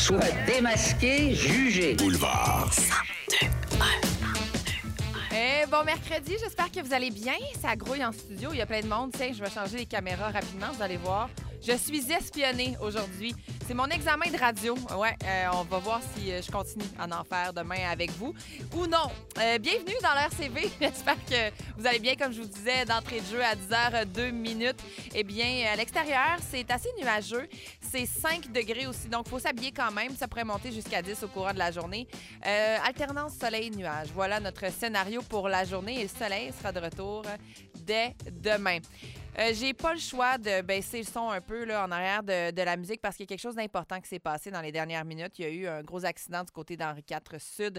soit démasqué, jugé. Boulevard. Bon mercredi, j'espère que vous allez bien. Ça grouille en studio, il y a plein de monde. Tiens, je vais changer les caméras rapidement, vous allez voir. Je suis espionnée aujourd'hui. C'est mon examen de radio. Ouais, on va voir si je continue à en faire demain avec vous ou non. Bienvenue dans l'RCV. J'espère que vous allez bien, comme je vous disais, d'entrée de jeu à 10h02. Eh bien, à l'extérieur, c'est assez nuageux. C'est 5 degrés aussi, donc il faut s'habiller quand même. Ça pourrait monter jusqu'à 10 au courant de la journée. Alternance soleil-nuage. Voilà notre scénario pour la journée et le soleil sera de retour dès demain. J'ai pas le choix de baisser le son un peu là, en arrière de la musique parce qu'il y a quelque chose d'important qui s'est passé dans les dernières minutes. Il y a eu un gros accident du côté d'Henri IV Sud.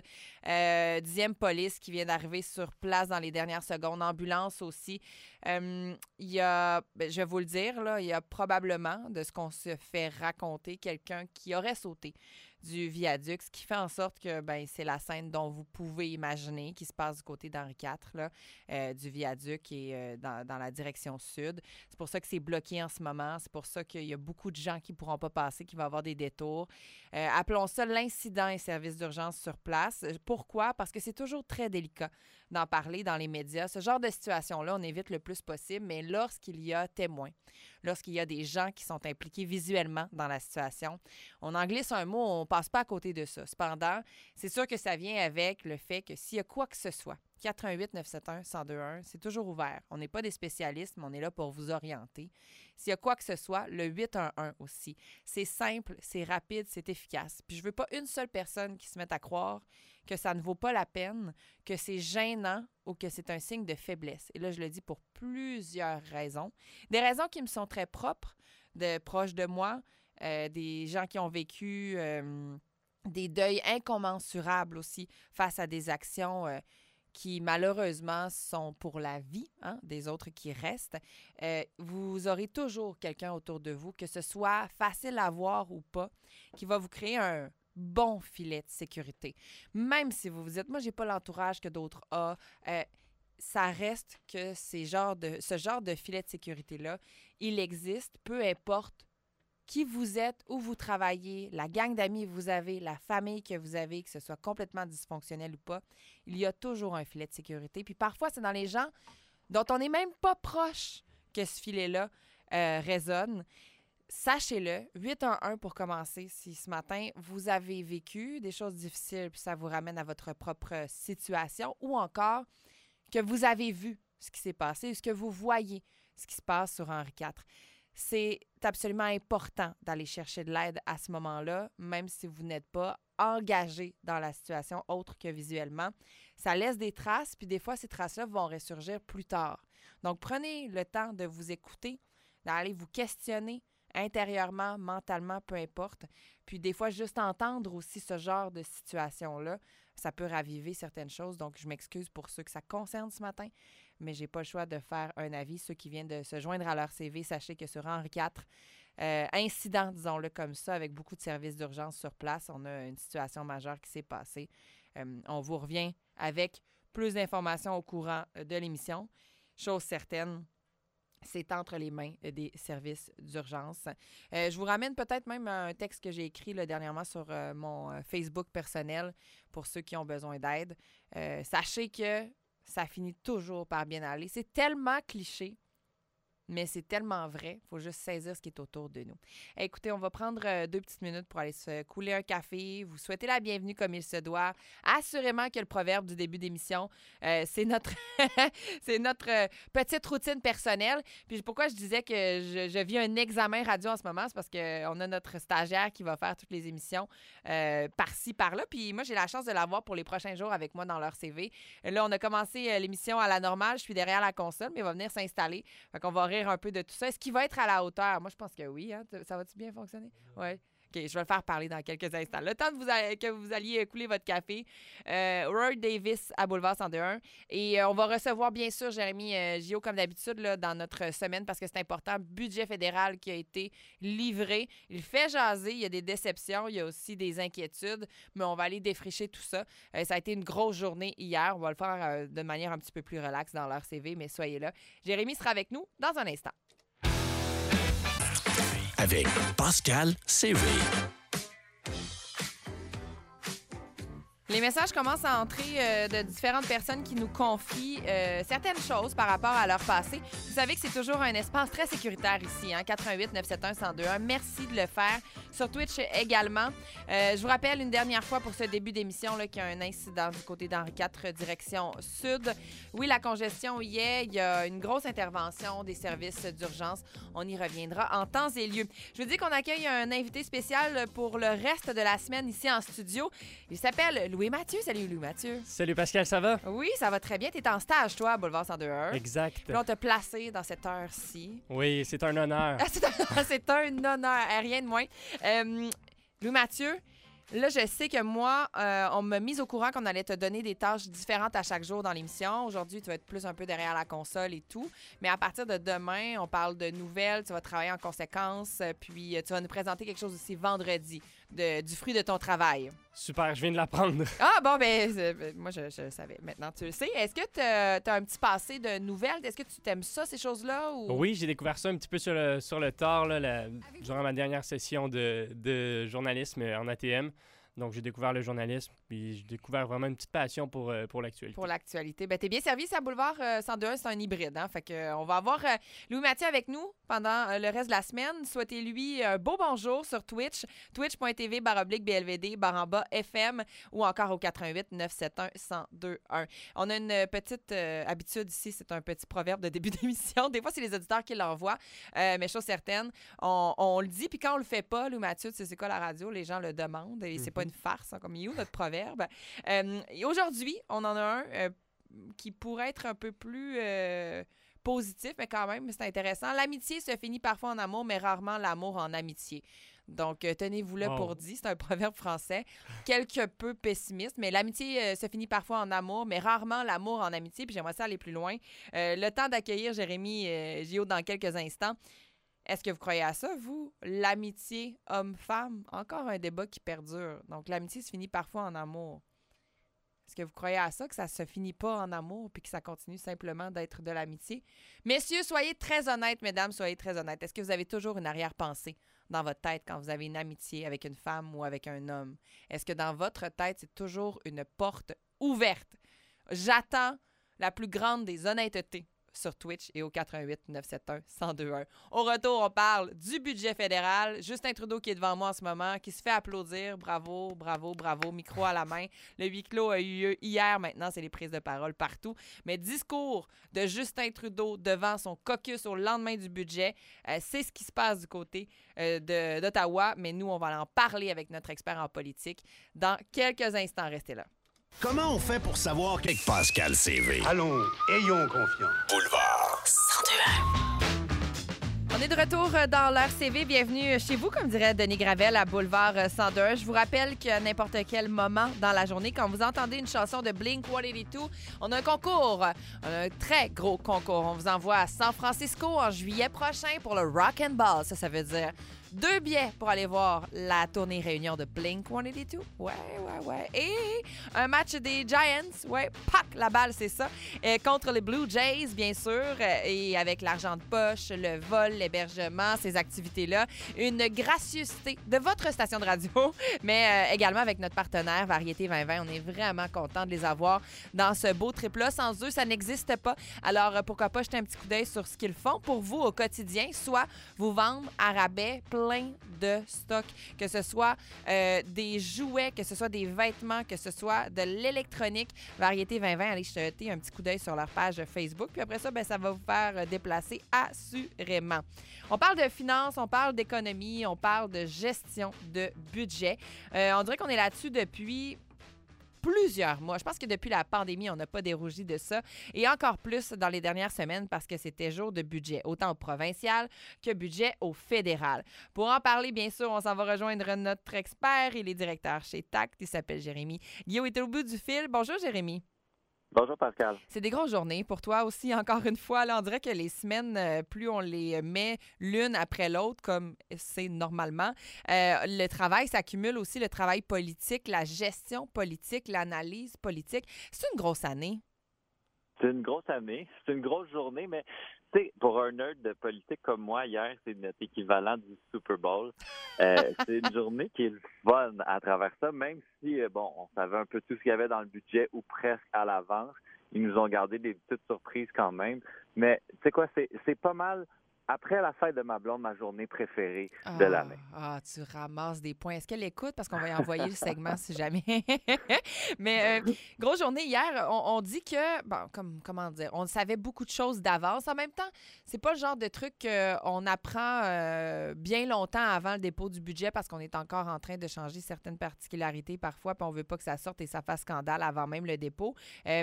10e police qui vient d'arriver sur place dans les dernières secondes. Ambulance aussi. Il y a, je vais vous le dire, là, il y a probablement, de ce qu'on se fait raconter, quelqu'un qui aurait sauté du viaduc, ce qui fait en sorte que c'est la scène dont vous pouvez imaginer qui se passe du côté d'Henri IV, là, du viaduc et dans la direction sud. C'est pour ça que c'est bloqué en ce moment. C'est pour ça qu'il y a beaucoup de gens qui ne pourront pas passer, qui vont avoir des détours. Appelons ça l'incident et service d'urgence sur place. Pourquoi? Parce que c'est toujours très délicat d'en parler dans les médias. Ce genre de situation-là, on évite le plus possible, mais lorsqu'il y a témoins, lorsqu'il y a des gens qui sont impliqués visuellement dans la situation, on en glisse un mot, on passe pas à côté de ça. Cependant, c'est sûr que ça vient avec le fait que s'il y a quoi que ce soit, 418-971-1021, c'est toujours ouvert. On n'est pas des spécialistes, mais on est là pour vous orienter. S'il y a quoi que ce soit, le 811 aussi. C'est simple, c'est rapide, c'est efficace. Puis je veux pas une seule personne qui se mette à croire que ça ne vaut pas la peine, que c'est gênant ou que c'est un signe de faiblesse. Et là, je le dis pour plusieurs raisons. Des raisons qui me sont très propres, proches de moi, des gens qui ont vécu des deuils incommensurables aussi face à des actions qui, malheureusement, sont pour la vie des autres qui restent. Vous aurez toujours quelqu'un autour de vous, que ce soit facile à voir ou pas, qui va vous créer un bon filet de sécurité. Même si vous vous dites, moi, j'ai pas l'entourage que d'autres ont, ça reste que ce genre de filet de sécurité-là, il existe, peu importe qui vous êtes, où vous travaillez, la gang d'amis que vous avez, la famille que vous avez, que ce soit complètement dysfonctionnel ou pas, il y a toujours un filet de sécurité. Puis parfois, c'est dans les gens dont on n'est même pas proche que ce filet-là résonne. Sachez-le, 811 pour commencer, si ce matin, vous avez vécu des choses difficiles puis ça vous ramène à votre propre situation ou encore que vous avez vu ce qui s'est passé, ce que vous voyez, ce qui se passe sur Henri IV. C'est absolument important d'aller chercher de l'aide à ce moment-là, même si vous n'êtes pas engagé dans la situation autre que visuellement. Ça laisse des traces, puis des fois, ces traces-là vont ressurgir plus tard. Donc, prenez le temps de vous écouter, d'aller vous questionner intérieurement, mentalement, peu importe. Puis des fois, juste entendre aussi ce genre de situation-là, ça peut raviver certaines choses. Donc, je m'excuse pour ceux que ça concerne ce matin, mais j'ai pas le choix de faire un avis. Ceux qui viennent de se joindre à leur CV, sachez que sur Henri IV, incident, disons-le comme ça, avec beaucoup de services d'urgence sur place, on a une situation majeure qui s'est passée. On vous revient avec plus d'informations au courant de l'émission. Chose certaine, c'est entre les mains des services d'urgence. Je vous ramène peut-être même un texte que j'ai écrit dernièrement sur mon Facebook personnel pour ceux qui ont besoin d'aide. Sachez que ça finit toujours par bien aller. C'est tellement cliché, mais c'est tellement vrai. Il faut juste saisir ce qui est autour de nous. Écoutez, on va prendre 2 petites minutes pour aller se couler un café. Vous souhaitez la bienvenue comme il se doit. Assurément que le proverbe du début d'émission, c'est notre c'est notre petite routine personnelle. Puis pourquoi je disais que je vis un examen radio en ce moment, c'est parce qu'on a notre stagiaire qui va faire toutes les émissions par-ci, par-là. Puis moi, j'ai la chance de l'avoir pour les prochains jours avec moi dans leur CV. Là, on a commencé l'émission à la normale. Je suis derrière la console, mais il va venir s'installer. Fait qu'on va rire un peu de tout ça. Est-ce qu'il va être à la hauteur? Moi, je pense que oui. Hein? Ça va-tu bien fonctionner? Oui. OK, je vais le faire parler dans quelques instants. Le temps que vous alliez couler votre café, Roy Davis à Boulevard 102.1. Et on va recevoir, bien sûr, Jérémy Gio, comme d'habitude, là, dans notre semaine, parce que c'est important. Budget fédéral qui a été livré. Il fait jaser. Il y a des déceptions. Il y a aussi des inquiétudes. Mais on va aller défricher tout ça. Ça a été une grosse journée hier. On va le faire de manière un petit peu plus relaxe dans leur CV, mais soyez là. Jérémy sera avec nous dans un instant. Avec Pascal CV. Les messages commencent à entrer de différentes personnes qui nous confient certaines choses par rapport à leur passé. Vous savez que c'est toujours un espace très sécuritaire ici, hein? 88 971 1021. Merci de le faire. Sur Twitch également. Je vous rappelle une dernière fois pour ce début d'émission là, qu'il y a un incident du côté d'Henri IV, direction sud. Oui, la congestion y est. Il y a une grosse intervention des services d'urgence. On y reviendra en temps et lieu. Je vous dis qu'on accueille un invité spécial pour le reste de la semaine ici en studio. Il s'appelle Louis-Mathieu. Salut Louis-Mathieu. Salut Pascal, ça va? Oui, ça va très bien. Tu es en stage, toi, à Boulevard 102.1. Exact. Puis on t'a placé dans cette heure-ci. Oui, c'est un honneur. C'est un honneur, rien de moins. Louis-Mathieu, là, je sais que moi, on m'a mis au courant qu'on allait te donner des tâches différentes à chaque jour dans l'émission. Aujourd'hui, tu vas être plus un peu derrière la console et tout. Mais à partir de demain, on parle de nouvelles. Tu vas travailler en conséquence. Puis tu vas nous présenter quelque chose aussi vendredi, du fruit de ton travail. Super, je viens de l'apprendre. Ah, bon, moi, je savais. Maintenant, tu le sais. Est-ce que tu as un petit passé de nouvelles? Est-ce que tu t'aimes ça, ces choses-là? Ou... Oui, j'ai découvert ça un petit peu sur le tard, là, durant ma dernière session de journalisme en ATM. Donc, j'ai découvert le journalisme, puis j'ai découvert vraiment une petite passion pour l'actualité. Pour l'actualité. Ben, t'es bien servi, ça, Boulevard 102.1, c'est un hybride. Hein? Fait que, on va avoir Louis-Mathieu avec nous pendant le reste de la semaine. Souhaitez-lui un beau bonjour sur Twitch, twitch.tv/BLVD/FM ou encore au 88 971 1021. On a une petite habitude ici, c'est un petit proverbe de début d'émission. Des fois, c'est les auditeurs qui l'envoient, mais chose certaine, on le dit, puis quand on le fait pas, Louis-Mathieu, tu sais c'est quoi la radio, les gens le demandent et c'est pas une farce, hein, comme you, notre proverbe. Et aujourd'hui, on en a un qui pourrait être un peu plus positif, mais quand même, c'est intéressant. L'amitié se finit parfois en amour, mais rarement l'amour en amitié. Donc, tenez-vous là pour dit, c'est un proverbe français, quelque peu pessimiste, mais l'amitié se finit parfois en amour, mais rarement l'amour en amitié, puis j'aimerais ça aller plus loin. Le temps d'accueillir Jérémy Gio dans quelques instants. Est-ce que vous croyez à ça, vous? L'amitié homme-femme? Encore un débat qui perdure. Donc, l'amitié se finit parfois en amour. Est-ce que vous croyez à ça, que ça se finit pas en amour puis que ça continue simplement d'être de l'amitié? Messieurs, soyez très honnêtes, mesdames, soyez très honnêtes. Est-ce que vous avez toujours une arrière-pensée dans votre tête quand vous avez une amitié avec une femme ou avec un homme? Est-ce que dans votre tête, c'est toujours une porte ouverte? J'attends la plus grande des honnêtetés sur Twitch et au 88 971 1021. Au retour, on parle du budget fédéral. Justin Trudeau qui est devant moi en ce moment, qui se fait applaudir. Bravo, bravo, bravo. Micro à la main. Le huis clos a eu lieu hier. Maintenant, c'est les prises de parole partout. Mais discours de Justin Trudeau devant son caucus au lendemain du budget, c'est ce qui se passe du côté d'Ottawa. Mais nous, on va en parler avec notre expert en politique dans quelques instants. Restez là. Comment on fait pour savoir que Pascal CV? Allons, ayons confiance. Boulevard 102.1. On est de retour dans l'heure CV. Bienvenue chez vous, comme dirait Denis Gravel, à Boulevard 102. Je vous rappelle qu'à n'importe quel moment dans la journée, quand vous entendez une chanson de Blink-182, on a un concours. On a un très gros concours. On vous envoie à San Francisco en juillet prochain pour le Rock and Ball. Ça veut dire 2 billets pour aller voir la tournée réunion de Blink-182. Ouais. Et un match des Giants. Ouais, pack, la balle, c'est ça. Contre les Blue Jays, bien sûr. Et avec l'argent de poche, le vol, l'hébergement, ces activités-là. Une gracieuseté de votre station de radio, mais également avec notre partenaire Variété 2020. On est vraiment content de les avoir dans ce beau trip-là. Sans eux, ça n'existe pas. Alors, pourquoi pas jeter un petit coup d'œil sur ce qu'ils font pour vous au quotidien, soit vous vendre à rabais plein de stock, que ce soit des jouets, que ce soit des vêtements, que ce soit de l'électronique. Variété 2020, allez jeter un petit coup d'œil sur leur page Facebook. Puis après ça, ça va vous faire déplacer assurément. On parle de finances, on parle d'économie, on parle de gestion de budget. On dirait qu'on est là-dessus depuis plusieurs mois. Je pense que depuis la pandémie, on n'a pas dérougi de ça. Et encore plus dans les dernières semaines parce que c'était jour de budget, autant au provincial que budget au fédéral. Pour en parler, bien sûr, on s'en va rejoindre notre expert. Il est directeur chez TACT. Il s'appelle Jérémy. Guillaume est au bout du fil. Bonjour, Jérémy. Bonjour Pascal. C'est des grosses journées pour toi aussi, encore une fois. Là, on dirait que les semaines, plus on les met l'une après l'autre, comme c'est normalement, le travail s'accumule aussi, le travail politique, la gestion politique, l'analyse politique. C'est une grosse année. C'est une grosse année, c'est une grosse journée, mais tu sais, pour un nerd de politique comme moi, hier, c'est notre équivalent du Super Bowl. C'est une journée qui est le fun à travers ça, même si, on savait un peu tout ce qu'il y avait dans le budget ou presque à l'avance. Ils nous ont gardé des petites surprises quand même. Mais, tu sais quoi, c'est pas mal. Après la fête de ma blonde, ma journée préférée de l'année. Tu ramasses des points. Est-ce qu'elle écoute? Parce qu'on va y envoyer le segment si jamais. Mais grosse journée hier, on dit que, comment dire, on savait beaucoup de choses d'avance. En même temps, c'est pas le genre de truc qu'on apprend bien longtemps avant le dépôt du budget parce qu'on est encore en train de changer certaines particularités parfois, puis on veut pas que ça sorte et ça fasse scandale avant même le dépôt.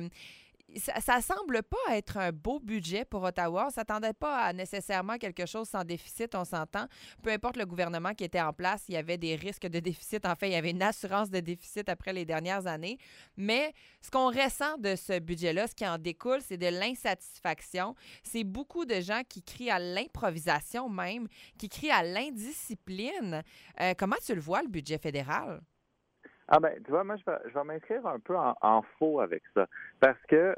Ça semble pas être un beau budget pour Ottawa. On ne s'attendait pas à nécessairement quelque chose sans déficit, on s'entend. Peu importe le gouvernement qui était en place, il y avait des risques de déficit. En fait, il y avait une assurance de déficit après les dernières années. Mais ce qu'on ressent de ce budget-là, ce qui en découle, c'est de l'insatisfaction. C'est beaucoup de gens qui crient à l'improvisation même, qui crient à l'indiscipline. Comment tu le vois, le budget fédéral? Tu vois, moi, je vais m'inscrire un peu en faux avec ça. Parce que,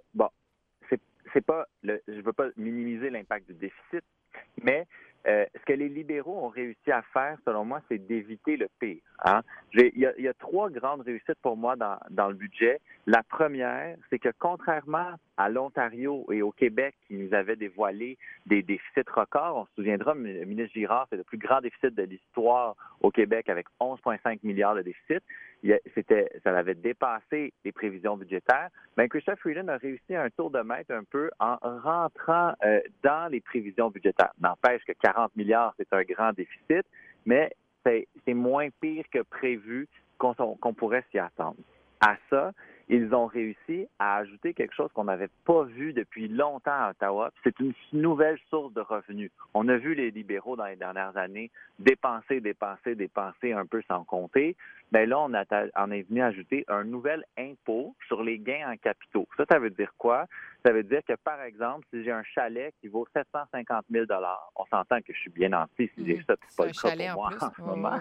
c'est pas je veux pas minimiser l'impact du déficit, mais ce que les libéraux ont réussi à faire, selon moi, c'est d'éviter le pire. Hein? Il y a 3 grandes réussites pour moi dans le budget. La première, c'est que contrairement à l'Ontario et au Québec qui nous avaient dévoilé des déficits records, on se souviendra, le ministre Girard, c'est le plus grand déficit de l'histoire au Québec avec 11,5 milliards de déficit. Ça avait dépassé les prévisions budgétaires. Chrystia Freeland a réussi un tour de maître un peu en rentrant dans les prévisions budgétaires. N'empêche que 40 milliards, c'est un grand déficit, mais c'est moins pire que prévu qu'on pourrait s'y attendre. À ça, ils ont réussi à ajouter quelque chose qu'on n'avait pas vu depuis longtemps à Ottawa. C'est une nouvelle source de revenus. On a vu les libéraux dans les dernières années dépenser un peu sans compter. Là, on est venu ajouter un nouvel impôt sur les gains en capitaux. Ça veut dire quoi? Ça veut dire que, par exemple, si j'ai un chalet qui vaut 750 000 on s'entend que je suis bien nanti si j'ai ça, c'est pas le cas pour moi en ce moment.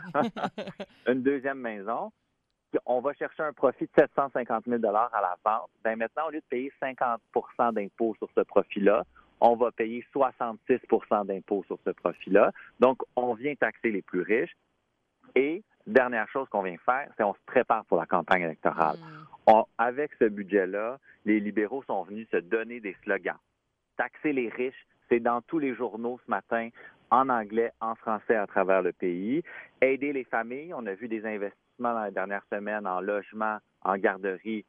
Une deuxième maison, on va chercher un profit de 750 000 à la vente. Maintenant, au lieu de payer 50 % d'impôts sur ce profit-là, on va payer 66 % d'impôts sur ce profit-là. Donc, on vient taxer les plus riches. Et, dernière chose qu'on vient faire, c'est qu'on se prépare pour la campagne électorale. Avec ce budget-là, les libéraux sont venus se donner des slogans. Taxer les riches, c'est dans tous les journaux ce matin, en anglais, en français à travers le pays. Aider les familles, on a vu des investissements dans les dernières semaines en logement, en garderie.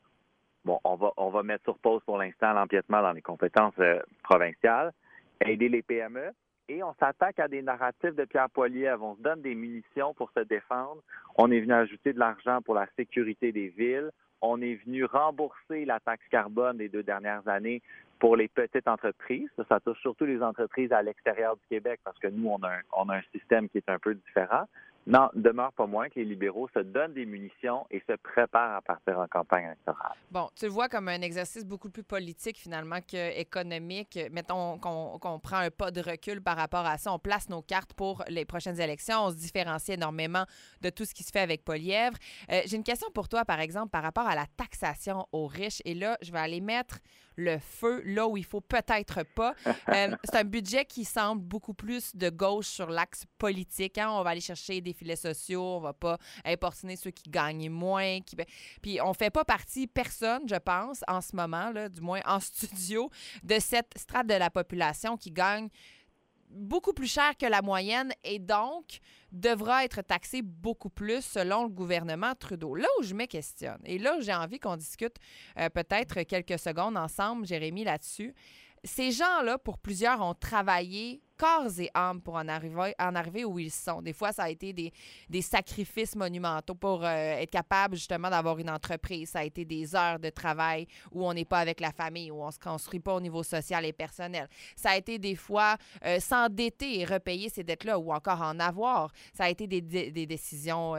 On va mettre sur pause pour l'instant l'empiètement dans les compétences provinciales. Aider les PME. Et on s'attaque à des narratifs de Pierre Poilievre. On se donne des munitions pour se défendre. On est venu ajouter de l'argent pour la sécurité des villes. On est venu rembourser la taxe carbone des 2 dernières années pour les petites entreprises. Ça touche surtout les entreprises à l'extérieur du Québec parce que nous, on a un système qui est un peu différent. Non, demeure pas moins que les libéraux se donnent des munitions et se préparent à partir en campagne électorale. Bon, tu le vois comme un exercice beaucoup plus politique finalement qu'économique. Mettons qu'on prend un pas de recul par rapport à ça. On place nos cartes pour les prochaines élections. On se différencie énormément de tout ce qui se fait avec Poilievre. J'ai une question pour toi, par exemple, par rapport à la taxation aux riches. Et là, je vais aller mettre le feu là où il faut peut-être pas. C'est un budget qui semble beaucoup plus de gauche sur l'axe politique. Hein? On va aller chercher des filets sociaux, on va pas importuner ceux qui gagnent moins. Puis on fait pas partie, personne, je pense, en ce moment, là, du moins en studio, de cette strate de la population qui gagne beaucoup plus cher que la moyenne et donc devra être taxé beaucoup plus selon le gouvernement Trudeau. Là où je me questionne, et là j'ai envie qu'on discute peut-être quelques secondes ensemble, Jérémy, là-dessus. Ces gens-là, pour plusieurs, ont travaillé corps et âme pour en arriver où ils sont. Des fois, ça a été des sacrifices monumentaux pour être capable justement d'avoir une entreprise. Ça a été des heures de travail où on n'est pas avec la famille, où on ne se construit pas au niveau social et personnel. Ça a été des fois s'endetter et repayer ces dettes-là ou encore en avoir. Ça a été des décisions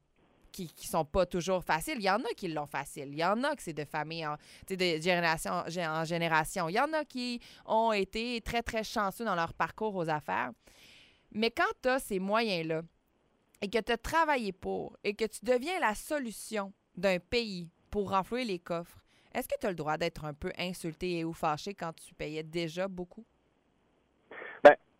qui sont pas toujours faciles. Il y en a qui l'ont facile. Il y en a que c'est de famille de génération en génération. Il y en a qui ont été très, très chanceux dans leur parcours aux affaires. Mais quand tu as ces moyens-là et que tu as travaillé pour et que tu deviens la solution d'un pays pour renflouer les coffres, est-ce que tu as le droit d'être un peu insulté et ou fâché quand tu payais déjà beaucoup?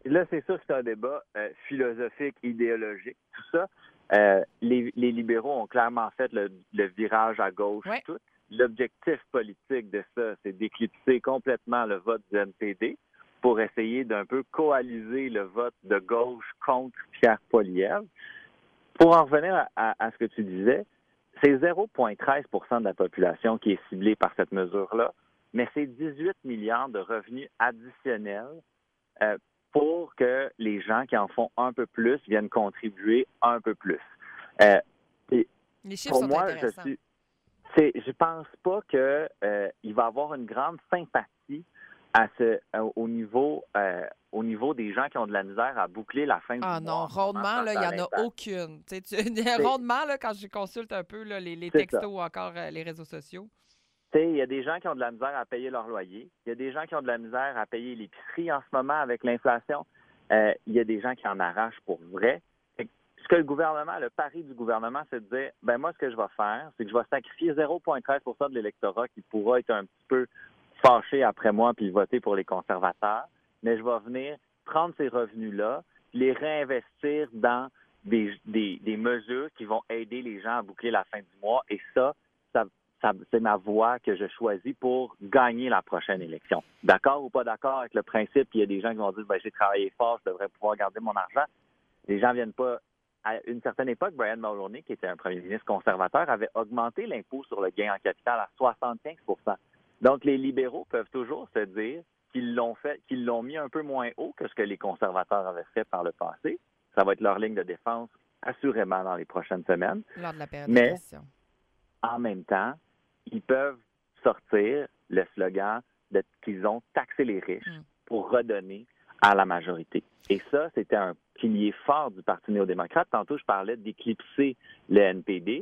là, c'est sûr que c'est un débat philosophique, idéologique, tout ça. Les libéraux ont clairement fait le virage à gauche. Ouais. Tout. L'objectif politique de ça, c'est d'éclipser complètement le vote du NPD pour essayer d'un peu coaliser le vote de gauche contre Pierre Poilievre. Pour en revenir à ce que tu disais, c'est 0,13 % de la population qui est ciblée par cette mesure-là, mais c'est 18 milliards de revenus additionnels pour que les gens qui en font un peu plus viennent contribuer un peu plus. Les chiffres Pour sont moi, intéressants. je pense pas que il va y avoir une grande sympathie au niveau des gens qui ont de la misère à boucler la fin du mois. Ah non, rondement, là, il n'y en a aucune. Rondement, là, quand je consulte un peu là, les textos ou encore les réseaux sociaux. Il y a des gens qui ont de la misère à payer leur loyer. Il y a des gens qui ont de la misère à payer l'épicerie en ce moment avec l'inflation. Il y a des gens qui en arrachent pour vrai. Ce que le pari du gouvernement, c'est de dire, ben moi, ce que je vais faire, c'est que je vais sacrifier 0,13 % de l'électorat qui pourra être un petit peu fâché après moi puis voter pour les conservateurs, mais je vais venir prendre ces revenus-là, les réinvestir dans des mesures qui vont aider les gens à boucler la fin du mois. Et ça, c'est ma voie que je choisis pour gagner la prochaine élection. D'accord ou pas d'accord avec le principe qu'il y a des gens qui vont dire ben, j'ai travaillé fort, je devrais pouvoir garder mon argent. Les gens viennent pas. À une certaine époque, Brian Mulroney, qui était un premier ministre conservateur, avait augmenté l'impôt sur le gain en capital à 75 %. Donc, les libéraux peuvent toujours se dire qu'ils l'ont mis un peu moins haut que ce que les conservateurs avaient fait par le passé. Ça va être leur ligne de défense, assurément, dans les prochaines semaines. Lors de la période de question. En même temps, ils peuvent sortir le slogan qu'ils ont taxé les riches pour redonner à la majorité. Et ça, c'était un pilier fort du Parti néo-démocrate. Tantôt, je parlais d'éclipser le NPD.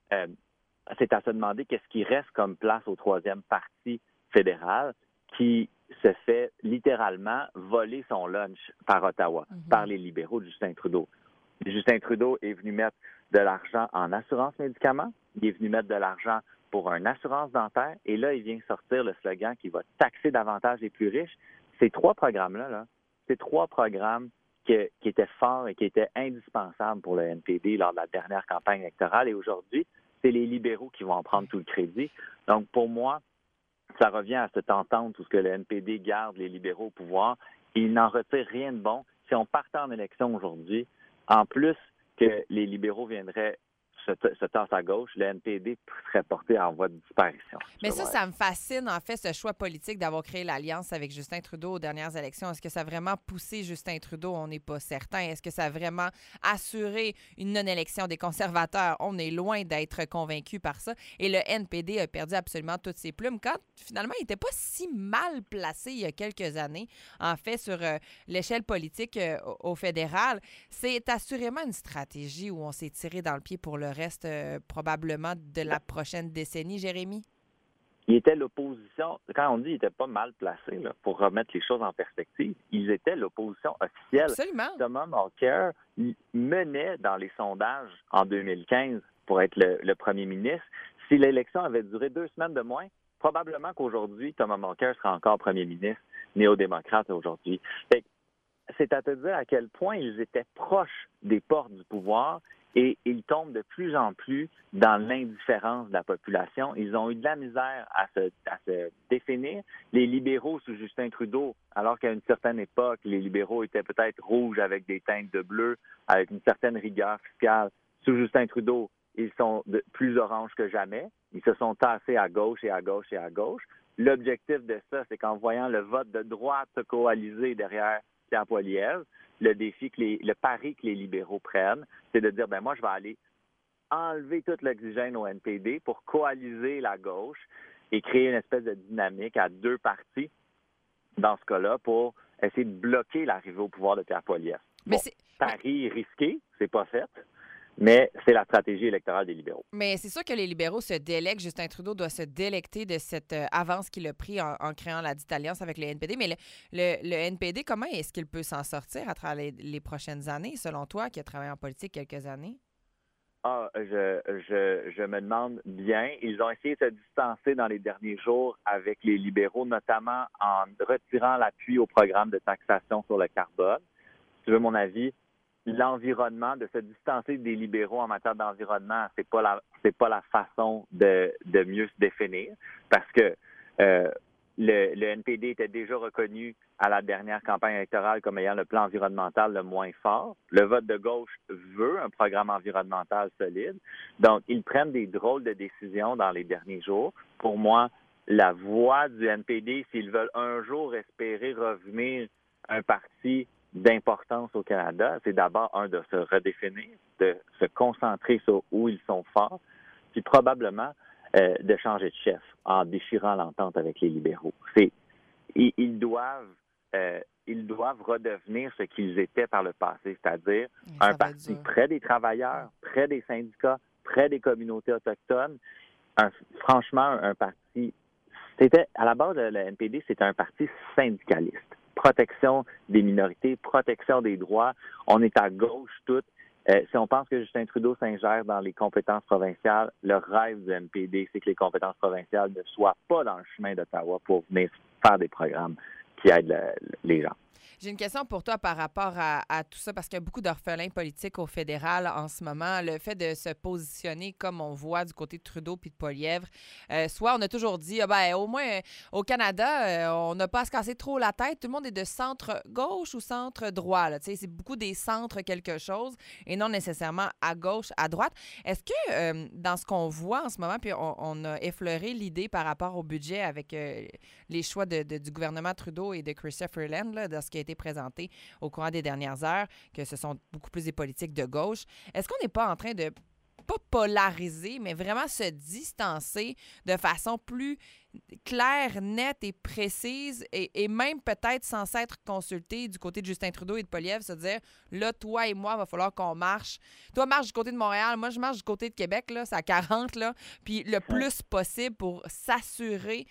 C'est à se demander qu'est-ce qui reste comme place au troisième parti fédéral qui se fait littéralement voler son lunch par Ottawa, par les libéraux de Justin Trudeau. Justin Trudeau est venu mettre de l'argent en assurance médicaments, il est venu mettre de l'argent pour une assurance dentaire, et là, il vient sortir le slogan qui va taxer davantage les plus riches. Ces trois programmes-là, c'est trois programmes qui étaient forts et qui étaient indispensables pour le NPD lors de la dernière campagne électorale, et aujourd'hui, c'est les libéraux qui vont en prendre tout le crédit. Donc, pour moi, ça revient à cette entente où ce que le NPD garde les libéraux au pouvoir. Il n'en retire rien de bon. Si on partait en élection aujourd'hui, en plus que les libéraux viendraient se tasse à gauche, le NPD serait porté en voie de disparition. Mais ça me fascine, en fait, ce choix politique d'avoir créé l'alliance avec Justin Trudeau aux dernières élections. Est-ce que ça a vraiment poussé Justin Trudeau? On n'est pas certain. Est-ce que ça a vraiment assuré une non-élection des conservateurs? On est loin d'être convaincu par ça. Et le NPD a perdu absolument toutes ses plumes quand, finalement, il n'était pas si mal placé il y a quelques années, en fait, sur l'échelle politique au fédéral. C'est assurément une stratégie où on s'est tiré dans le pied pour le reste probablement de la prochaine décennie, Jérémy? Il était l'opposition, quand on dit qu'il n'était pas mal placé, là, pour remettre les choses en perspective, ils étaient l'opposition officielle. Absolument. Thomas Mulcair menait dans les sondages en 2015 pour être le premier ministre. Si l'élection avait duré 2 semaines de moins, probablement qu'aujourd'hui, Thomas Mulcair serait encore premier ministre néo-démocrate aujourd'hui. C'est à te dire à quel point ils étaient proches des portes du pouvoir. Et ils tombent de plus en plus dans l'indifférence de la population. Ils ont eu de la misère à se définir. Les libéraux sous Justin Trudeau, alors qu'à une certaine époque, les libéraux étaient peut-être rouges avec des teintes de bleu, avec une certaine rigueur fiscale. Sous Justin Trudeau, ils sont plus oranges que jamais. Ils se sont tassés à gauche et à gauche et à gauche. L'objectif de ça, c'est qu'en voyant le vote de droite se coaliser derrière Pierre Poilievre, le pari que les libéraux prennent, c'est de dire, moi, je vais aller enlever tout l'oxygène au NPD pour coaliser la gauche et créer une espèce de dynamique à 2 partis, dans ce cas-là, pour essayer de bloquer l'arrivée au pouvoir de Pierre Poilievre. Pari risqué, c'est pas fait, mais c'est la stratégie électorale des libéraux. Mais c'est sûr que les libéraux se délèguent. Justin Trudeau doit se délecter de cette avance qu'il a prise en créant la dite alliance avec le NPD. Mais le NPD, comment est-ce qu'il peut s'en sortir à travers les prochaines années, selon toi, qui a travaillé en politique quelques années? Je me demande bien. Ils ont essayé de se distancer dans les derniers jours avec les libéraux, notamment en retirant l'appui au programme de taxation sur le carbone. tu veux mon avis, l'environnement, de se distancer des libéraux en matière d'environnement, c'est pas la façon de mieux se définir, parce que le NPD était déjà reconnu à la dernière campagne électorale comme ayant le plan environnemental le moins fort. Le vote de gauche veut un programme environnemental solide. Donc, ils prennent des drôles de décisions dans les derniers jours. Pour moi, la voie du NPD, s'ils veulent un jour espérer revenir un parti d'importance au Canada, c'est d'abord, de se redéfinir, de se concentrer sur où ils sont forts, puis probablement de changer de chef en déchirant l'entente avec les libéraux. Ils doivent redevenir ce qu'ils étaient par le passé, c'est-à-dire un parti près des travailleurs, près des syndicats, près des communautés autochtones. Franchement, un parti... À la base de la NPD, c'était un parti syndicaliste. Protection des minorités, protection des droits. On est à gauche toutes. Si on pense que Justin Trudeau s'ingère dans les compétences provinciales, le rêve du NPD, c'est que les compétences provinciales ne soient pas dans le chemin d'Ottawa pour venir faire des programmes qui aident les gens. J'ai une question pour toi par rapport à tout ça, parce qu'il y a beaucoup d'orphelins politiques au fédéral en ce moment. Le fait de se positionner comme on voit du côté de Trudeau puis de Poilievre, soit on a toujours dit, au moins au Canada, on n'a pas à se casser trop la tête. Tout le monde est de centre-gauche ou centre-droit. C'est beaucoup des centres quelque chose et non nécessairement à gauche, à droite. Est-ce que dans ce qu'on voit en ce moment, puis on a effleuré l'idée par rapport au budget avec les choix du gouvernement Trudeau et de Chrystia Freeland, là, dans ce qui a été présenté au courant des dernières heures, que ce sont beaucoup plus des politiques de gauche. Est-ce qu'on n'est pas en train de, pas polariser, mais vraiment se distancer de façon plus claire, nette et précise et même peut-être sans s'être consulté du côté de Justin Trudeau et de Poilievre, se dire, là, toi et moi, il va falloir qu'on marche. Toi, marche du côté de Montréal, moi, je marche du côté de Québec, là, c'est à 40, là, puis le plus possible pour s'assurer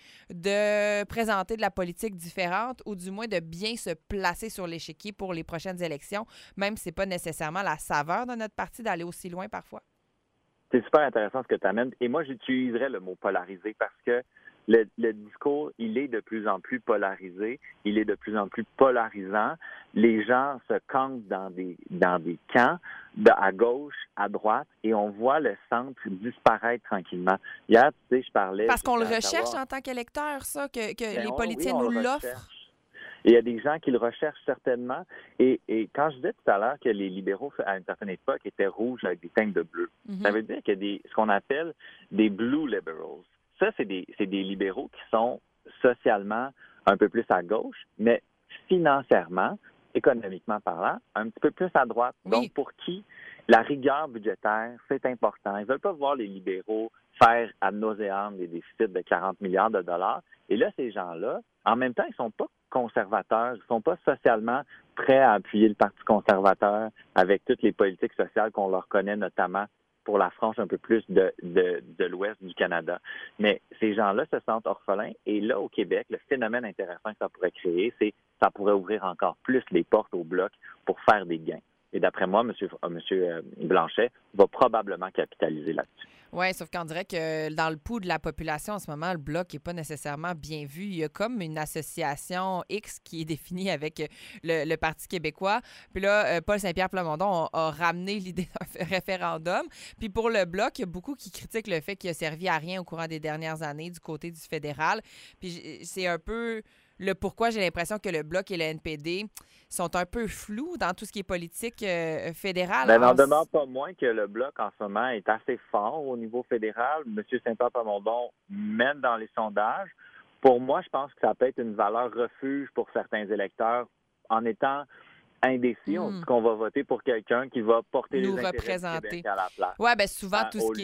de présenter de la politique différente ou du moins de bien se placer sur l'échiquier pour les prochaines élections, même si c'est pas nécessairement la saveur de notre parti d'aller aussi loin parfois. C'est super intéressant ce que tu amènes. Et moi, j'utiliserais le mot polarisé parce que le discours, il est de plus en plus polarisé, il est de plus en plus polarisant. Les gens se campent dans des camps, à gauche, à droite, et on voit le centre disparaître tranquillement. Hier, tu sais, je parlais... Parce qu'on le recherche en tant qu'électeur, ça, que les politiciens nous l'offrent. Et il y a des gens qui le recherchent certainement. Et quand je disais tout à l'heure que les libéraux, à une certaine époque, étaient rouges avec des teintes de bleu, ça veut dire qu'il y a ce qu'on appelle des blue liberals. Ça, c'est des libéraux qui sont socialement un peu plus à gauche, mais financièrement, économiquement parlant, un petit peu plus à droite. Oui. Donc, pour qui la rigueur budgétaire, c'est important. Ils ne veulent pas voir les libéraux faire ad nauseam des déficits de 40 milliards de dollars. Et là, ces gens-là, en même temps, ils ne sont pas conservateurs, ils ne sont pas socialement prêts à appuyer le Parti conservateur avec toutes les politiques sociales qu'on leur connaît, notamment pour la frange un peu plus de l'ouest du Canada. Mais ces gens-là se sentent orphelins. Et là, au Québec, le phénomène intéressant que ça pourrait créer, c'est que ça pourrait ouvrir encore plus les portes au Bloc pour faire des gains. Et d'après moi, M. Blanchet va probablement capitaliser là-dessus. Oui, sauf qu'on dirait que dans le pouls de la population en ce moment, le Bloc n'est pas nécessairement bien vu. Il y a comme une association X qui est définie avec le Parti québécois. Puis là, Paul Saint-Pierre Plamondon a ramené l'idée d'un référendum. Puis pour le Bloc, il y a beaucoup qui critiquent le fait qu'il a servi à rien au courant des dernières années du côté du fédéral. Puis c'est un peu le pourquoi j'ai l'impression que le Bloc et le NPD sont un peu flous dans tout ce qui est politique fédérale. Ben, n'en demeure pas moins que le Bloc, en ce moment, est assez fort au niveau fédéral. M. Saint-Pierre Plamondon mène dans les sondages. Pour moi, je pense que ça peut être une valeur refuge pour certains électeurs en étant indécis. On dit qu'on va voter pour quelqu'un qui va porter nous les intérêts du Québec à la place. Oui, bien souvent, tout ce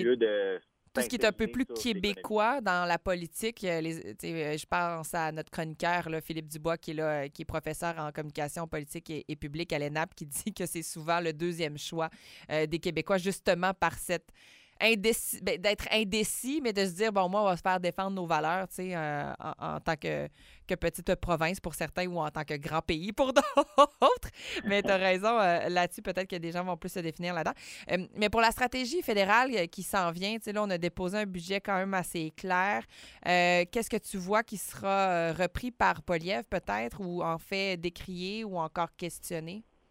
qui est un peu plus québécois dans la politique, je pense à notre chroniqueur, là, Philippe Dubois, qui est professeur en communication politique et publique à l'ENAP, qui dit que c'est souvent le deuxième choix des Québécois, justement par cette d'être indécis, mais de se dire, bon, moi, on va se faire défendre nos valeurs, tu sais, en tant que petite province pour certains ou en tant que grand pays pour d'autres. Mais tu as raison, là-dessus, peut-être que des gens vont plus se définir là-dedans. Mais pour la stratégie fédérale qui s'en vient, tu sais, là, on a déposé un budget quand même assez clair. Qu'est-ce que tu vois qui sera repris par Poilievre, peut-être, ou en fait décrié ou encore questionné?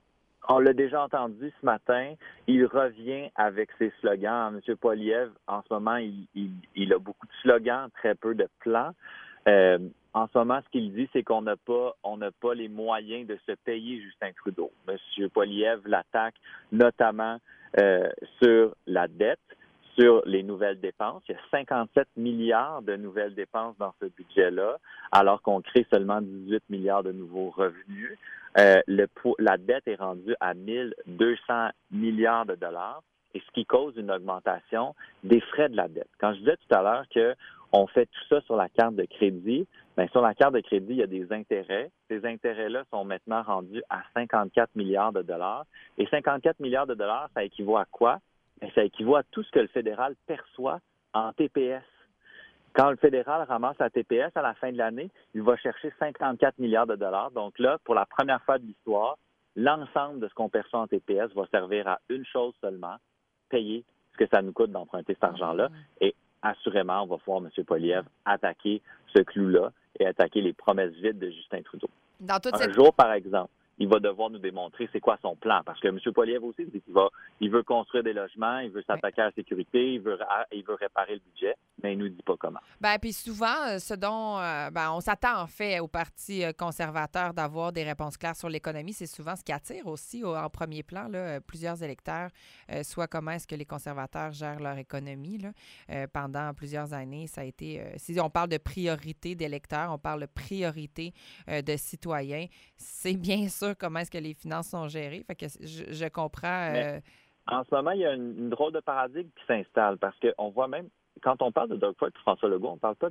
On l'a déjà entendu ce matin. Il revient avec ses slogans. M. Poilievre, en ce moment, il a beaucoup de slogans, très peu de plans. En ce moment, ce qu'il dit, c'est qu'on n'a pas les moyens de se payer Justin Trudeau. M. Poilievre l'attaque notamment sur la dette, sur les nouvelles dépenses. Il y a 57 milliards de nouvelles dépenses dans ce budget-là, alors qu'on crée seulement 18 milliards de nouveaux revenus. La dette est rendue à 1200 milliards de dollars, et ce qui cause une augmentation des frais de la dette. Quand je disais tout à l'heure qu'on fait tout ça sur la carte de crédit, bien, sur la carte de crédit, il y a des intérêts. Ces intérêts-là sont maintenant rendus à 54 milliards de dollars. Et 54 milliards de dollars, ça équivaut à quoi? Bien, ça équivaut à tout ce que le fédéral perçoit en TPS. Quand le fédéral ramasse la TPS à la fin de l'année, il va chercher 54 milliards de dollars. Donc là, pour la première fois de l'histoire, l'ensemble de ce qu'on perçoit en TPS va servir à une chose seulement, payer ce que ça nous coûte d'emprunter cet argent-là. Et assurément, on va voir M. Poilievre attaquer ce clou-là et attaquer les promesses vides de Justin Trudeau. Un jour, par exemple, il va devoir nous démontrer c'est quoi son plan. Parce que M. Poilievre aussi dit qu'il veut construire des logements, il veut s'attaquer à la sécurité, il veut réparer le budget, mais il ne nous dit pas comment. Bien, puis souvent, ce dont on s'attend en fait au Parti conservateur d'avoir des réponses claires sur l'économie, c'est souvent ce qui attire aussi en premier plan là, plusieurs électeurs, soit comment est-ce que les conservateurs gèrent leur économie. Là. Pendant plusieurs années, ça a été, si on parle de priorité d'électeurs, on parle de priorité de citoyens, c'est bien sûr comment est-ce que les finances sont gérées. Fait que je comprends. En ce moment, il y a une drôle de paradigme qui s'installe parce qu'on voit même, quand on parle de Doug Ford et François Legault, on ne parle pas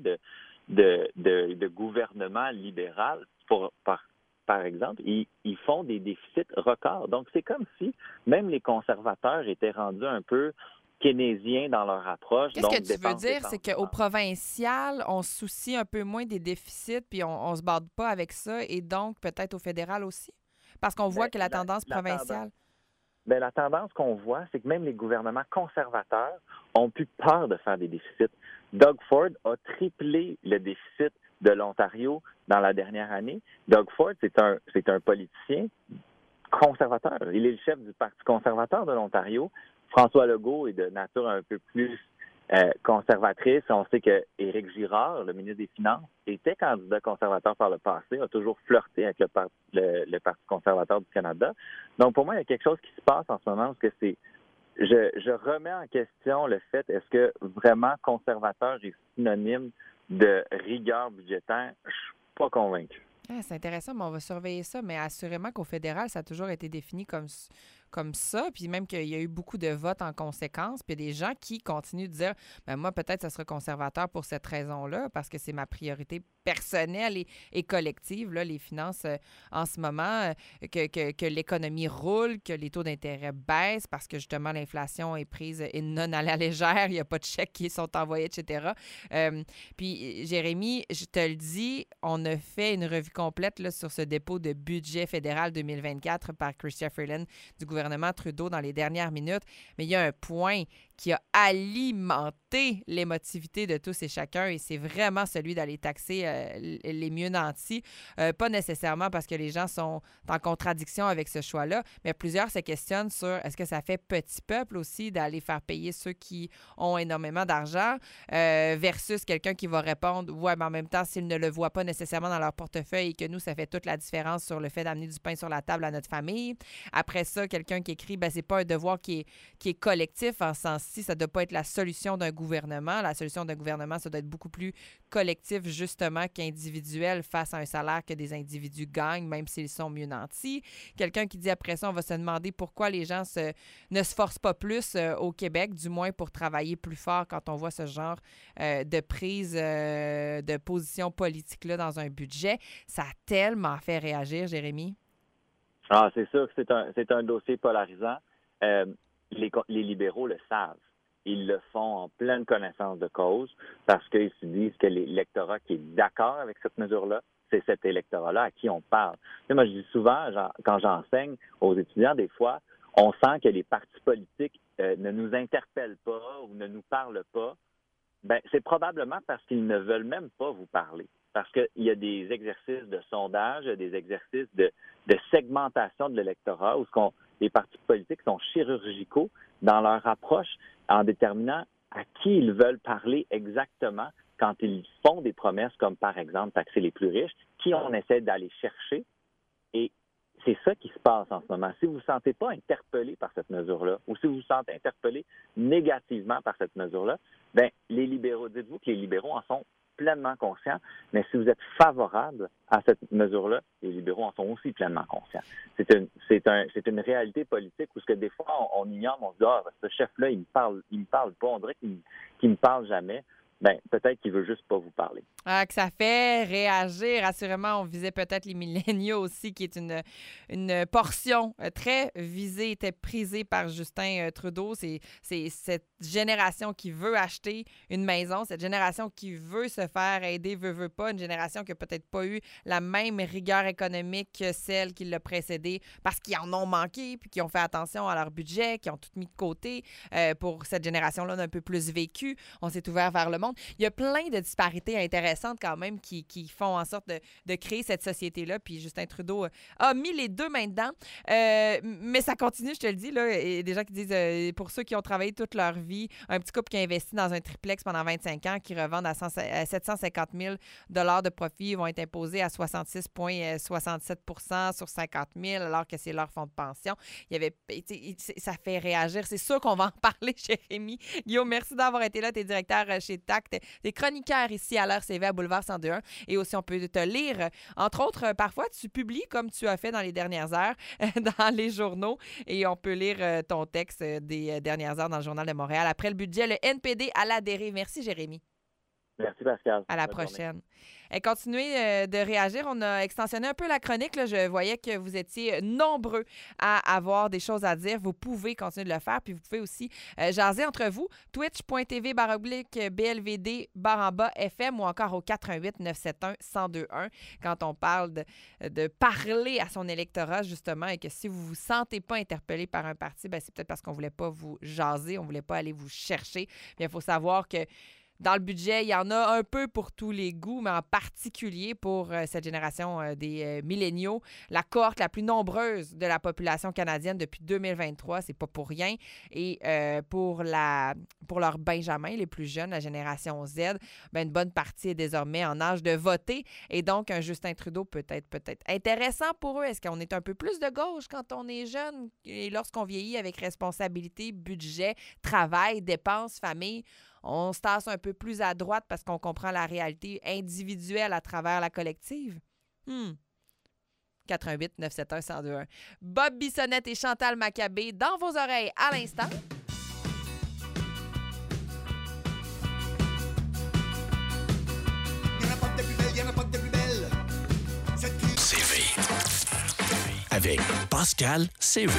de gouvernement libéral. Par exemple, ils font des déficits records. Donc, c'est comme si même les conservateurs étaient rendus un peu keynésiens dans leur approche. Qu'est-ce que tu veux dire? C'est qu'au provincial, on se soucie un peu moins des déficits puis on ne se barde pas avec ça et donc peut-être au fédéral aussi? Parce qu'on voit que la tendance provinciale... La tendance qu'on voit, c'est que même les gouvernements conservateurs ont plus peur de faire des déficits. Doug Ford a triplé le déficit de l'Ontario dans la dernière année. Doug Ford, c'est un politicien conservateur. Il est le chef du Parti conservateur de l'Ontario. François Legault est de nature un peu plus conservatrice. On sait que Éric Girard, le ministre des Finances, était candidat conservateur par le passé, a toujours flirté avec le Parti conservateur du Canada. Donc, pour moi, il y a quelque chose qui se passe en ce moment, parce que je remets en question le fait, est-ce que vraiment conservateur est synonyme de rigueur budgétaire? Je suis pas convaincu. Ah, c'est intéressant, mais on va surveiller ça. Mais assurément qu'au fédéral, ça a toujours été défini comme ça, puis même qu'il y a eu beaucoup de votes en conséquence, puis il y a des gens qui continuent de dire moi, peut-être, ça sera conservateur pour cette raison-là, parce que c'est ma priorité personnelle et collective, là, les finances en ce moment, que l'économie roule, que les taux d'intérêt baissent, parce que justement, l'inflation est prise et non à la légère, il n'y a pas de chèques qui sont envoyés, etc. Puis, Jérémy, je te le dis, on a fait une revue complète là, sur ce dépôt de budget fédéral 2024 par Chrystia Freeland du gouvernement Trudeau dans les dernières minutes, mais il y a un point qui a alimenté l'émotivité de tous et chacun, et c'est vraiment celui d'aller taxer les mieux nantis. Pas nécessairement parce que les gens sont en contradiction avec ce choix-là, mais plusieurs se questionnent sur est-ce que ça fait petit peuple aussi d'aller faire payer ceux qui ont énormément d'argent versus quelqu'un qui va répondre ouais, mais en même temps, s'ils ne le voient pas nécessairement dans leur portefeuille et que nous, ça fait toute la différence sur le fait d'amener du pain sur la table à notre famille. Après ça, quelqu'un qui écrit c'est pas un devoir qui est collectif en ce sens-ci, ça ne doit pas être la solution d'un gouvernement. La solution d'un gouvernement, ça doit être beaucoup plus collectif, justement, qu'individuel face à un salaire que des individus gagnent, même s'ils sont mieux nantis. Quelqu'un qui dit après ça, on va se demander pourquoi les gens ne se forcent pas plus au Québec, du moins pour travailler plus fort quand on voit ce genre de prise de position politique-là dans un budget. Ça a tellement fait réagir, Jérémy. Ah, c'est sûr que c'est un dossier polarisant. Les libéraux le savent. Ils le font en pleine connaissance de cause parce qu'ils se disent que l'électorat qui est d'accord avec cette mesure-là, c'est cet électorat-là à qui on parle. Tu sais, moi, je dis souvent, quand j'enseigne aux étudiants, des fois, on sent que les partis politiques ne nous interpellent pas ou ne nous parlent pas. Ben, c'est probablement parce qu'ils ne veulent même pas vous parler. Parce qu'il y a des exercices de sondage, des exercices de segmentation de l'électorat où les partis politiques sont chirurgicaux dans leur approche en déterminant à qui ils veulent parler exactement quand ils font des promesses comme, par exemple, taxer les plus riches, qui on essaie d'aller chercher. Et c'est ça qui se passe en ce moment. Si vous ne vous sentez pas interpellé par cette mesure-là, ou si vous vous sentez interpellé négativement par cette mesure-là, bien, les libéraux, dites-vous que les libéraux en sont pleinement conscients, mais si vous êtes favorable à cette mesure-là, les libéraux en sont aussi pleinement conscients. C'est une réalité politique où ce que des fois, on ignore, on se dit « Ah, ce chef-là, il me parle pas, on dirait qu'il me parle jamais ». Ben, peut-être qu'il veut juste pas vous parler. Ah, que ça fait réagir. Assurément, on visait peut-être les milléniaux aussi, qui est une portion très visée, était prisée par Justin Trudeau. C'est cette génération qui veut acheter une maison, cette génération qui veut se faire aider, veut pas, une génération qui n'a peut-être pas eu la même rigueur économique que celle qui l'a précédée parce qu'ils en ont manqué, puis qui ont fait attention à leur budget, qui ont tout mis de côté. Pour cette génération-là, d'un peu plus vécue, on s'est ouvert vers le monde. Il y a plein de disparités intéressantes quand même qui font en sorte de créer cette société-là. Puis Justin Trudeau a mis les deux mains dedans. Mais ça continue, je te le dis. Là, il y a des gens qui disent, pour ceux qui ont travaillé toute leur vie, un petit couple qui a investi dans un triplex pendant 25 ans, qui revendent à 750 000 $ de profit, vont être imposés à 66,67 % sur 50 000 alors que c'est leur fonds de pension. Ça fait réagir. C'est sûr qu'on va en parler, Jérémy. Guillaume, merci d'avoir été là. Tu es directeur chez TAC. Des chroniqueurs ici à l'heure CV à Boulevard 102.1. Et aussi, on peut te lire. Entre autres, parfois, tu publies, comme tu as fait dans les dernières heures, dans les journaux. Et on peut lire ton texte des dernières heures dans le Journal de Montréal. Après le budget, le NPD à la dérive. Merci, Jérémy. Merci, Pascal. À la prochaine. Continuez de réagir. On a extensionné un peu la chronique. Là. Je voyais que vous étiez nombreux à avoir des choses à dire. Vous pouvez continuer de le faire. Puis vous pouvez aussi jaser entre vous. Twitch.tv/BLVD/FM ou encore au 418-971-1021 quand on parle de parler à son électorat, justement, et que si vous ne vous sentez pas interpellé par un parti, ben c'est peut-être parce qu'on ne voulait pas vous jaser, on ne voulait pas aller vous chercher. Bien, il faut savoir que dans le budget, il y en a un peu pour tous les goûts, mais en particulier pour cette génération des milléniaux, la cohorte la plus nombreuse de la population canadienne depuis 2023, c'est pas pour rien. Et pour leurs benjamins, les plus jeunes, la génération Z, ben, une bonne partie est désormais en âge de voter. Et donc, un Justin Trudeau peut être intéressant pour eux. Est-ce qu'on est un peu plus de gauche quand on est jeune et lorsqu'on vieillit avec responsabilité, budget, travail, dépenses, famille? On se tasse un peu plus à droite parce qu'on comprend la réalité individuelle à travers la collective? 418-971-1021. Bob Bissonnette et Chantal Maccabé dans vos oreilles à l'instant. CV. Avec Pascal CV.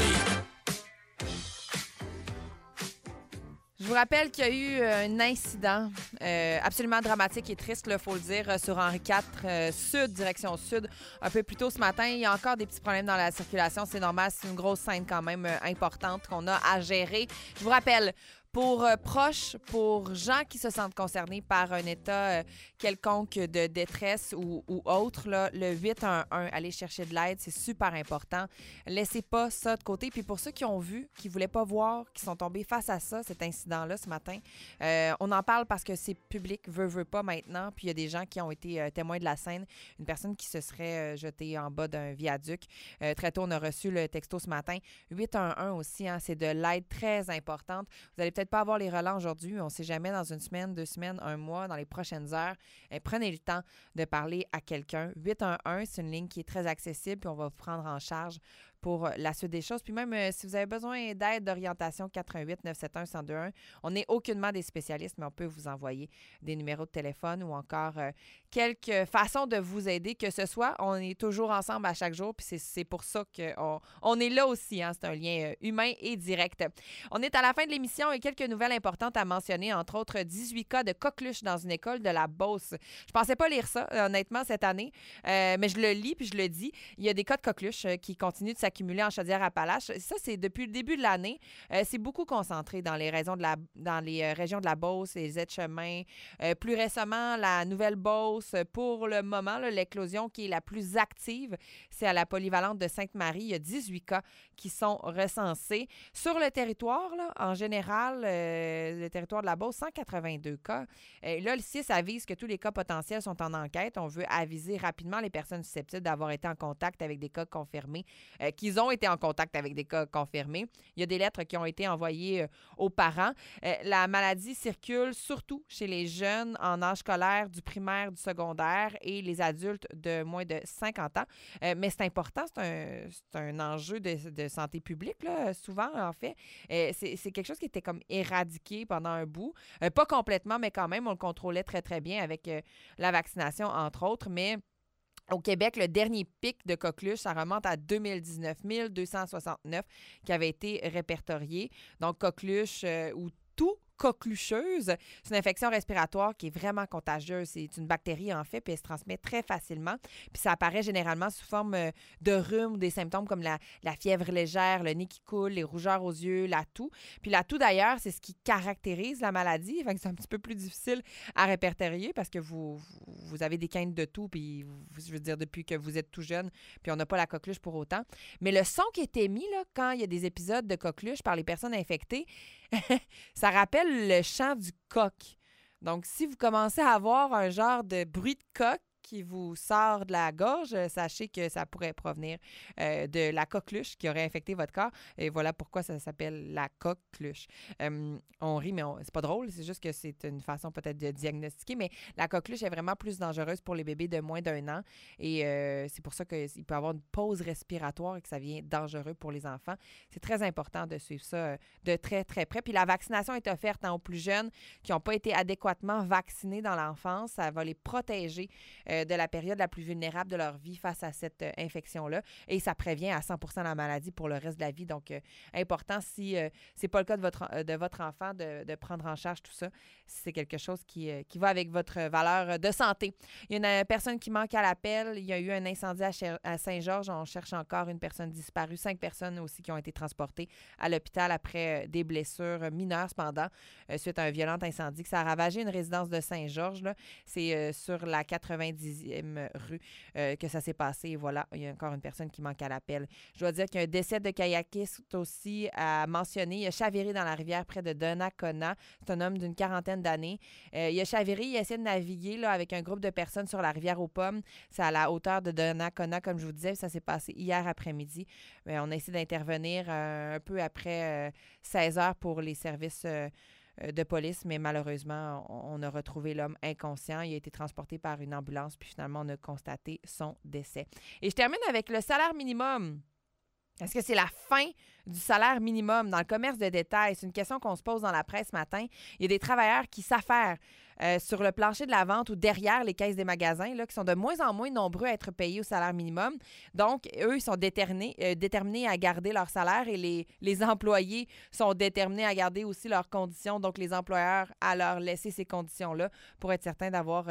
Je vous rappelle qu'il y a eu un incident absolument dramatique et triste, il faut le dire, sur Henri IV, sud, direction sud. Un peu plus tôt ce matin, il y a encore des petits problèmes dans la circulation. C'est normal, c'est une grosse scène quand même importante qu'on a à gérer. Je vous rappelle, pour proches, pour gens qui se sentent concernés par un état quelconque de détresse ou autre, là, le 811, allez chercher de l'aide, c'est super important. Laissez pas ça de côté. Puis pour ceux qui ont vu, qui ne voulaient pas voir, qui sont tombés face à ça, cet incident-là ce matin, on en parle parce que c'est public, veut pas maintenant. Puis il y a des gens qui ont été témoins de la scène. Une personne qui se serait jetée en bas d'un viaduc. Très tôt, on a reçu le texto ce matin. 811 aussi, hein, c'est de l'aide très importante. Vous allez peut-être pas avoir les relents aujourd'hui. On ne sait jamais dans une semaine, 2 semaines, 1 mois, dans les prochaines heures. Prenez le temps de parler à quelqu'un. 811, c'est une ligne qui est très accessible puis on va vous prendre en charge pour la suite des choses. Puis même si vous avez besoin d'aide, d'orientation, 418-971-1021, on n'est aucunement des spécialistes, mais on peut vous envoyer des numéros de téléphone ou encore quelques façons de vous aider, que ce soit. On est toujours ensemble à chaque jour, puis c'est pour ça qu'on est là aussi. Hein, c'est un lien humain et direct. On est à la fin de l'émission et quelques nouvelles importantes à mentionner, entre autres 18 cas de coqueluche dans une école de la Beauce. Je pensais pas lire ça, honnêtement, cette année, mais je le lis puis je le dis. Il y a des cas de coqueluche qui continuent de s'accumuler accumulés en Chaudière-Appalaches. Ça, c'est depuis le début de l'année. C'est beaucoup concentré dans les régions de la Beauce, les aides-chemins. Plus récemment, la Nouvelle-Beauce. Pour le moment, là, l'éclosion qui est la plus active, c'est à la polyvalente de Sainte-Marie. Il y a 18 cas qui sont recensés. Sur le territoire, là, en général, le territoire de la Beauce, 182 cas. Là, le CIS avise que tous les cas potentiels sont en enquête. On veut aviser rapidement les personnes susceptibles d'avoir été en contact avec des cas confirmés, qu'ils ont été en contact avec des cas confirmés. Il y a des lettres qui ont été envoyées aux parents. La maladie circule surtout chez les jeunes en âge scolaire, du primaire, du secondaire et les adultes de moins de 50 ans. Mais c'est important, c'est un enjeu de santé publique, là, souvent, en fait. C'est quelque chose qui était comme éradiqué pendant un bout. Pas complètement, mais quand même, on le contrôlait très, très bien avec la vaccination, entre autres. Mais au Québec, le dernier pic de coqueluche, ça remonte à 2019, 1269 qui avait été répertorié. Donc, coqueluche ou tout coquelucheuse, c'est une infection respiratoire qui est vraiment contagieuse. C'est une bactérie, en fait, puis elle se transmet très facilement. Puis ça apparaît généralement sous forme de rhume ou des symptômes comme la fièvre légère, le nez qui coule, les rougeurs aux yeux, la toux. Puis la toux, d'ailleurs, c'est ce qui caractérise la maladie. Fait que c'est un petit peu plus difficile à répertorier parce que vous avez des quintes de toux, puis je veux dire, depuis que vous êtes tout jeune, puis on n'a pas la coqueluche pour autant. Mais le son qui est émis là, quand il y a des épisodes de coqueluche par les personnes infectées, ça rappelle le chant du coq. Donc, si vous commencez à avoir un genre de bruit de coq qui vous sort de la gorge, sachez que ça pourrait provenir de la coqueluche qui aurait infecté votre corps. Et voilà pourquoi ça s'appelle la coqueluche. On rit, mais c'est pas drôle. C'est juste que c'est une façon peut-être de diagnostiquer. Mais la coqueluche est vraiment plus dangereuse pour les bébés de moins d'1 an. Et c'est pour ça qu'il peut y avoir une pause respiratoire et que ça devient dangereux pour les enfants. C'est très important de suivre ça de très, très près. Puis la vaccination est offerte aux plus jeunes qui n'ont pas été adéquatement vaccinés dans l'enfance. Ça va les protéger de la période la plus vulnérable de leur vie face à cette infection-là. Et ça prévient à 100% la maladie pour le reste de la vie. Donc, important, si c'est pas le cas de votre enfant, de prendre en charge tout ça, si c'est quelque chose qui va avec votre valeur de santé. Il y a une personne qui manque à l'appel. Il y a eu un incendie à Saint-Georges. On cherche encore une personne disparue. 5 personnes aussi qui ont été transportées à l'hôpital après des blessures mineures, cependant, suite à un violent incendie. Ça a ravagé une résidence de Saint-Georges. Là. C'est sur la 90e rue que ça s'est passé. Et voilà, il y a encore une personne qui manque à l'appel. Je dois dire qu'il y a un décès de kayakiste aussi à mentionner. Il a chaviré dans la rivière près de Donnacona. C'est un homme d'une 40aine d'années. Il a chaviré, il a essayé de naviguer là, avec un groupe de personnes sur la rivière aux Pommes. C'est à la hauteur de Donnacona, comme je vous disais. Ça s'est passé hier après-midi. On a essayé d'intervenir un peu après 16 heures pour les services de police, mais malheureusement, on a retrouvé l'homme inconscient. Il a été transporté par une ambulance, puis finalement, on a constaté son décès. Et je termine avec le salaire minimum. Est-ce que c'est la fin du salaire minimum dans le commerce de détail? C'est une question qu'on se pose dans la presse ce matin. Il y a des travailleurs qui s'affairent sur le plancher de la vente ou derrière les caisses des magasins, là, qui sont de moins en moins nombreux à être payés au salaire minimum. Donc, eux, ils sont déterminés à garder leur salaire et les employés sont déterminés à garder aussi leurs conditions. Donc, les employeurs à leur laisser ces conditions-là pour être certains d'avoir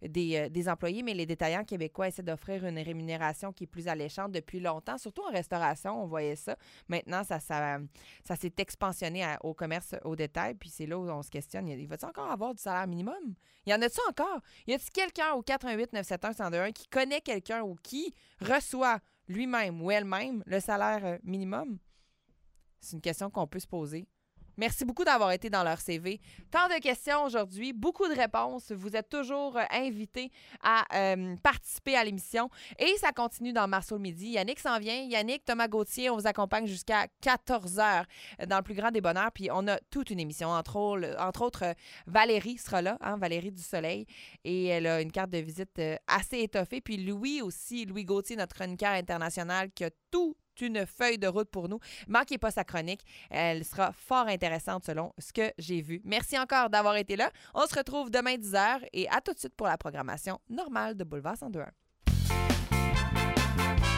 des employés. Mais les détaillants québécois essaient d'offrir une rémunération qui est plus alléchante depuis longtemps, surtout en restauration, on voyait ça. Maintenant, ça s'est expansionné au commerce au détail, puis c'est là où on se questionne. Il va-t-il encore avoir du salaire minimum? Il y en a-tu encore? Y a-t-il quelqu'un au 418-971-1021 qui connaît quelqu'un ou qui reçoit lui-même ou elle-même le salaire minimum? C'est une question qu'on peut se poser. Merci beaucoup d'avoir été dans leur CV. Tant de questions aujourd'hui, beaucoup de réponses. Vous êtes toujours invités à participer à l'émission. Et ça continue dans Marceau le midi. Yannick s'en vient. Yannick, Thomas Gauthier, on vous accompagne jusqu'à 14h dans le plus grand des bonheurs. Puis on a toute une émission. Entre autres, Valérie sera là, hein, Valérie du Soleil. Et elle a une carte de visite assez étoffée. Puis Louis Gauthier, notre chroniqueur international, qui a une feuille de route pour nous. Manquez pas sa chronique. Elle sera fort intéressante selon ce que j'ai vu. Merci encore d'avoir été là. On se retrouve demain 10h et à tout de suite pour la programmation normale de Boulevard 102.1.